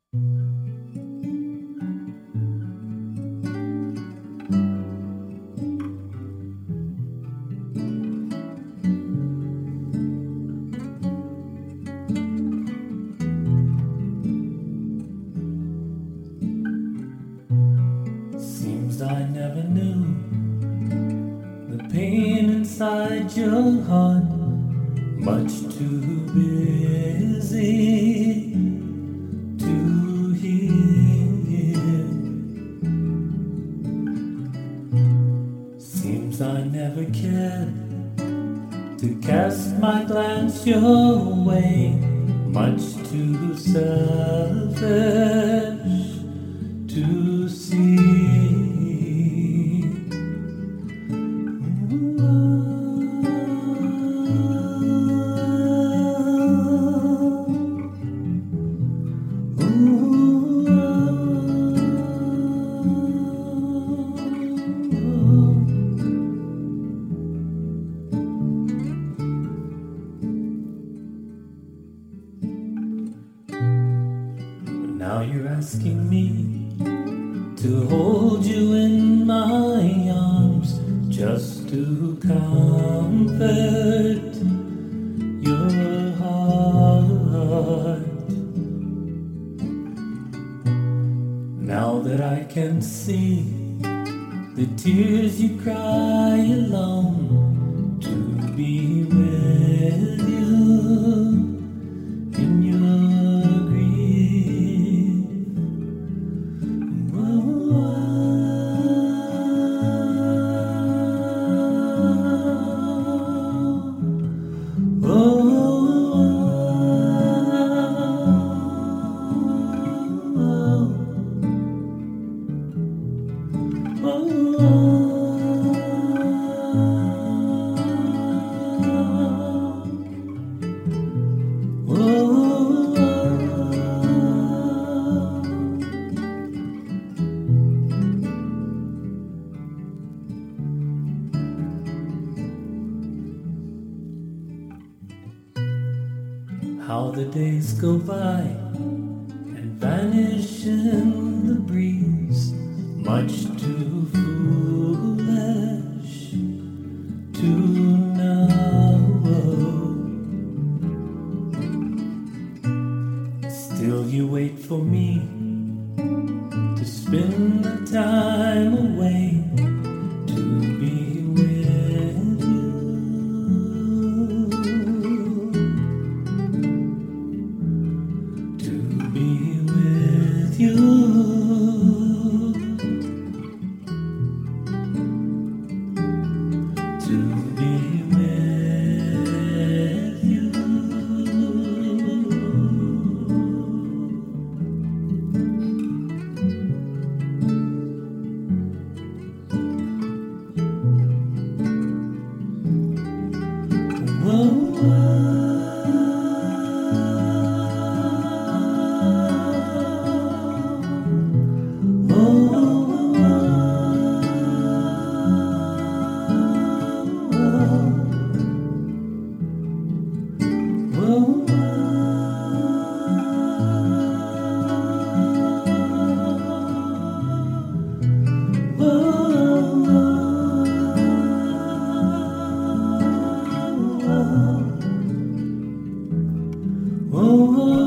Seems I never knew the pain inside your heart, much too busy to hear. Seems I never cared to cast my glance your way, much too selfish to see. Now you're asking me to hold you in my arms, just to comfort your heart. Now that I can see the tears you cry alone, to be with you in your how the days go by and vanish in the breeze, much too foolish to know. Still you wait for me to spend the time away, to be with you, to be with you, to be with you. Oh,